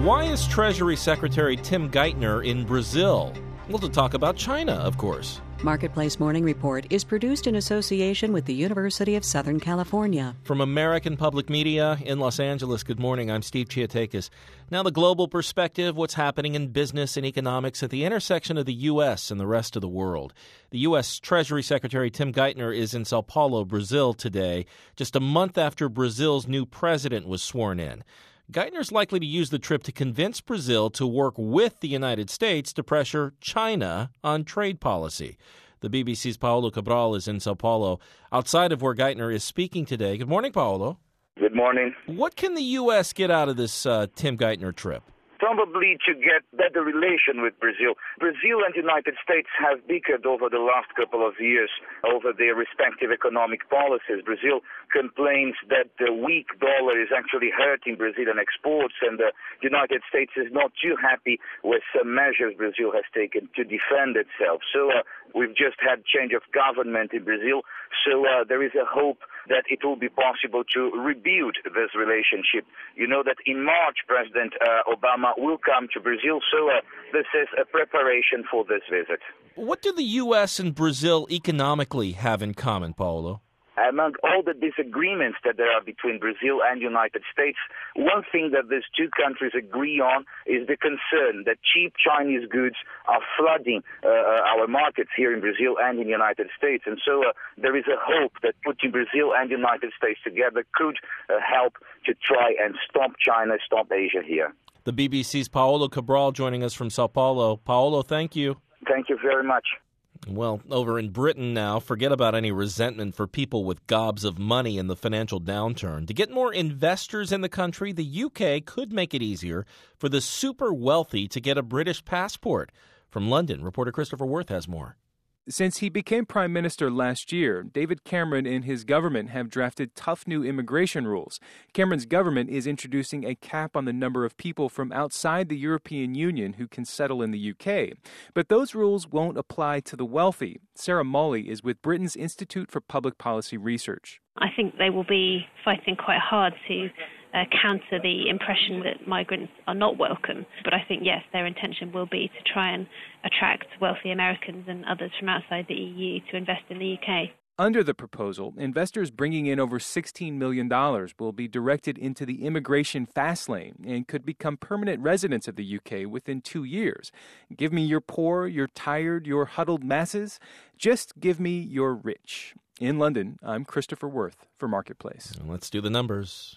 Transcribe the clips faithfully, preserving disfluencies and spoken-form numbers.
Why is Treasury Secretary Tim Geithner in Brazil? Well, to talk about China, of course. Marketplace Morning Report is produced in association with the University of Southern California. From American Public Media in Los Angeles, good morning. I'm Steve Chiatakis. Now, the global perspective, what's happening in business and economics at the intersection of the U S and the rest of the world. The U S. Treasury Secretary Tim Geithner is in Sao Paulo, Brazil today, just a month after Brazil's new president was sworn in. Geithner's likely to use the trip to convince Brazil to work with the United States to pressure China on trade policy. The B B C's Paulo Cabral is in Sao Paulo, outside of where Geithner is speaking today. Good morning, Paulo. Good morning. What can the U S get out of this uh, Tim Geithner trip? Probably to get better relation with Brazil. Brazil and the United States have bickered over the last couple of years over their respective economic policies. Brazil complains that the weak dollar is actually hurting Brazilian exports, and the United States is not too happy with some measures Brazil has taken to defend itself. So uh, we've just had change of government in Brazil, so uh, there is a hope that it will be possible to rebuild this relationship. You know that in March, President uh, Obama will come to Brazil, so uh, this is a preparation for this visit. What do the U S and Brazil economically have in common, Paulo? Among all the disagreements that there are between Brazil and the United States, one thing that these two countries agree on is the concern that cheap Chinese goods are flooding uh, our markets here in Brazil and in the United States. And so uh, there is a hope that putting Brazil and the United States together could uh, help to try and stop China, stop Asia here. The B B C's Paulo Cabral joining us from Sao Paulo. Paulo, thank you. Thank you very much. Well, over in Britain now, forget about any resentment for people with gobs of money in the financial downturn. To get more investors in the country, the U K could make it easier for the super wealthy to get a British passport. From London, reporter Christopher Worth has more. Since he became prime minister last year, David Cameron and his government have drafted tough new immigration rules. Cameron's government is introducing a cap on the number of people from outside the European Union who can settle in the U K. But those rules won't apply to the wealthy. Sarah Mawley is with Britain's Institute for Public Policy Research. I think they will be fighting quite hard to uh, counter the impression that migrants are not welcome. But I think, yes, their intention will be to try and attract wealthy Americans and others from outside the E U to invest in the U K. Under the proposal, investors bringing in over sixteen million dollars will be directed into the immigration fast lane and could become permanent residents of the U K within two years. Give me your poor, your tired, your huddled masses. Just give me your rich. In London, I'm Christopher Worth for Marketplace. And let's do the numbers.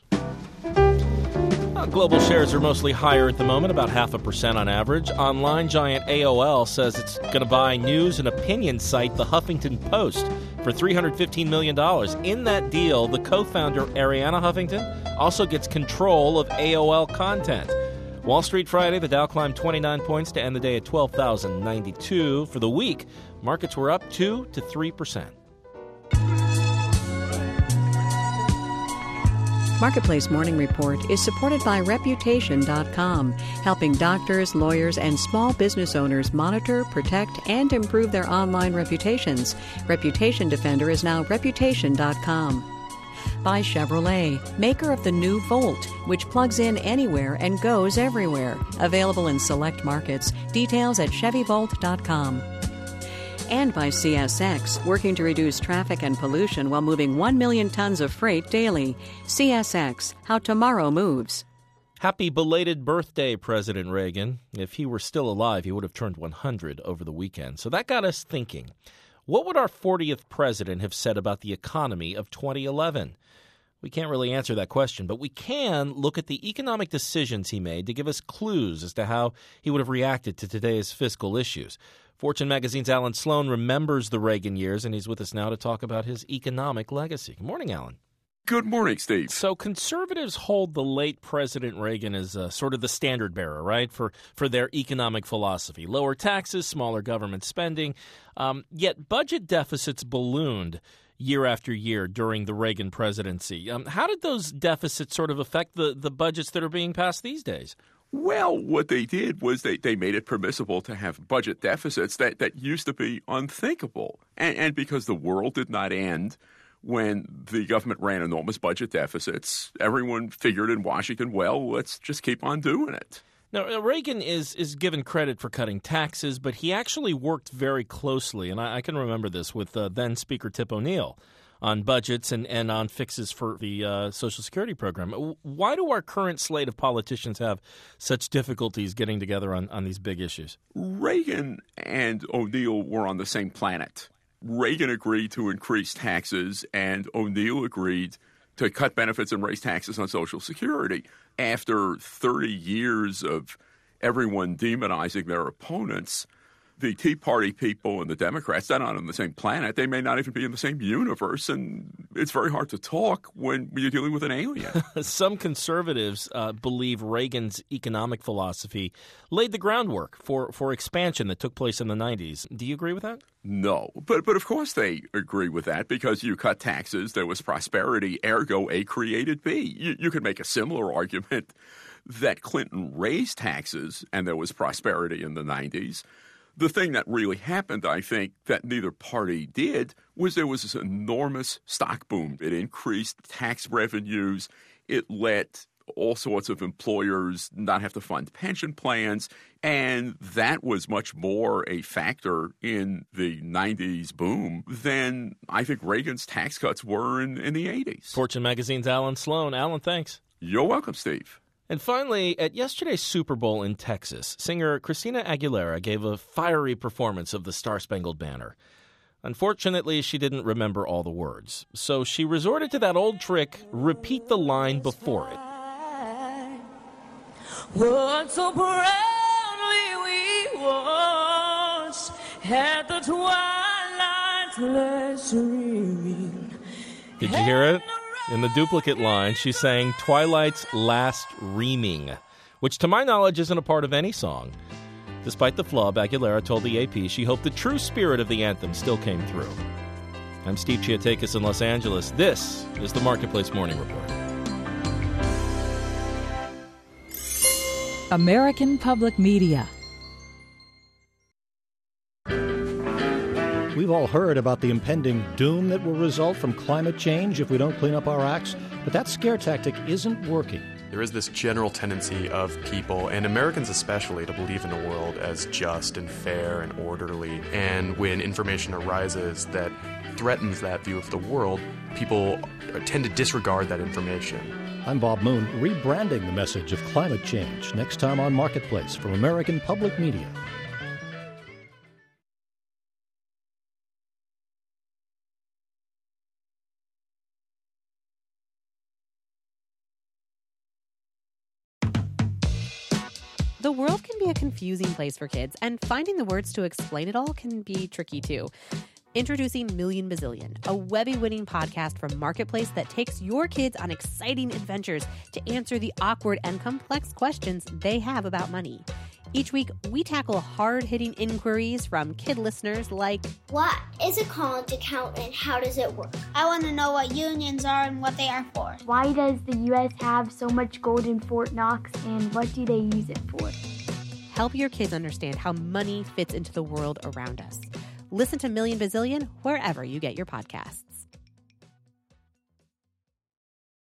Well, global shares are mostly higher at the moment, about half a percent on average. Online giant A O L says it's going to buy news and opinion site The Huffington Post for three hundred fifteen million dollars. In that deal, the co-founder Arianna Huffington also gets control of A O L content. Wall Street Friday, the Dow climbed twenty-nine points to end the day at twelve thousand ninety-two. For the week, markets were up two to three percent. Marketplace Morning Report is supported by Reputation dot com, helping doctors, lawyers, and small business owners monitor, protect, and improve their online reputations. Reputation Defender is now Reputation dot com. By Chevrolet, maker of the new Volt, which plugs in anywhere and goes everywhere. Available in select markets. Details at Chevy Volt dot com. And by C S X, working to reduce traffic and pollution while moving one million tons of freight daily. C S X, how tomorrow moves. Happy belated birthday, President Reagan. If he were still alive, he would have turned one hundred over the weekend. So that got us thinking. What would our fortieth president have said about the economy of twenty eleven? We can't really answer that question, but we can look at the economic decisions he made to give us clues as to how he would have reacted to today's fiscal issues. Fortune magazine's Alan Sloan remembers the Reagan years, and he's with us now to talk about his economic legacy. Good morning, Alan. Good morning, Steve. So conservatives hold the late President Reagan as uh, sort of the standard bearer, right, for, for their economic philosophy. Lower taxes, smaller government spending, um, yet budget deficits ballooned year after year during the Reagan presidency. Um, how did those deficits sort of affect the, the budgets that are being passed these days? Well, what they did was they, they made it permissible to have budget deficits that, that used to be unthinkable. And, and because the world did not end when the government ran enormous budget deficits, everyone figured in Washington, well, let's just keep on doing it. Now, Reagan is is given credit for cutting taxes, but he actually worked very closely, and I, I can remember this, with uh, then Speaker Tip O'Neill on budgets and, and on fixes for the uh, Social Security program. Why do our current slate of politicians have such difficulties getting together on, on these big issues? Reagan and O'Neill were on the same planet. Reagan agreed to increase taxes, and O'Neill agreed to cut benefits and raise taxes on Social Security. After thirty years of everyone demonizing their opponents, the Tea Party people and the Democrats, they're not on the same planet. They may not even be in the same universe, and it's very hard to talk when you're dealing with an alien. Some conservatives uh, believe Reagan's economic philosophy laid the groundwork for, for expansion that took place in the nineties. Do you agree with that? No, but but of course they agree with that, because you cut taxes, there was prosperity, ergo A created B. You, you could make a similar argument that Clinton raised taxes and there was prosperity in the nineties. The thing that really happened, I think, that neither party did was there was this enormous stock boom. It increased tax revenues. It let all sorts of employers not have to fund pension plans, and that was much more a factor in the nineties boom than I think Reagan's tax cuts were in, in the eighties. Fortune Magazine's Alan Sloan. Alan, thanks. You're welcome, Steve. And finally, at yesterday's Super Bowl in Texas, singer Christina Aguilera gave a fiery performance of the Star-Spangled Banner. Unfortunately, she didn't remember all the words, so she resorted to that old trick, repeat the line before it. What so proudly we once at the twilight's last streaming. Did you hear it? In the duplicate line, she sang Twilight's Last Reaming, which to my knowledge isn't a part of any song. Despite the flub, Aguilera told the A P she hoped the true spirit of the anthem still came through. I'm Steve Chiatakis in Los Angeles. This is the Marketplace Morning Report. American Public Media. We've all heard about the impending doom that will result from climate change if we don't clean up our acts, but that scare tactic isn't working. There is this general tendency of people, and Americans especially, to believe in the world as just and fair and orderly. And when information arises that threatens that view of the world, people tend to disregard that information. I'm Bob Moon, rebranding the message of climate change next time on Marketplace from American Public Media. The world can be a confusing place for kids, and finding the words to explain it all can be tricky too. Introducing Million Bazillion, a Webby-winning podcast from Marketplace that takes your kids on exciting adventures to answer the awkward and complex questions they have about money. Each week, we tackle hard-hitting inquiries from kid listeners like, what is a college account and how does it work? I want to know what unions are and what they are for. Why does the U S have so much gold in Fort Knox and what do they use it for? Help your kids understand how money fits into the world around us. Listen to Million Bazillion wherever you get your podcasts.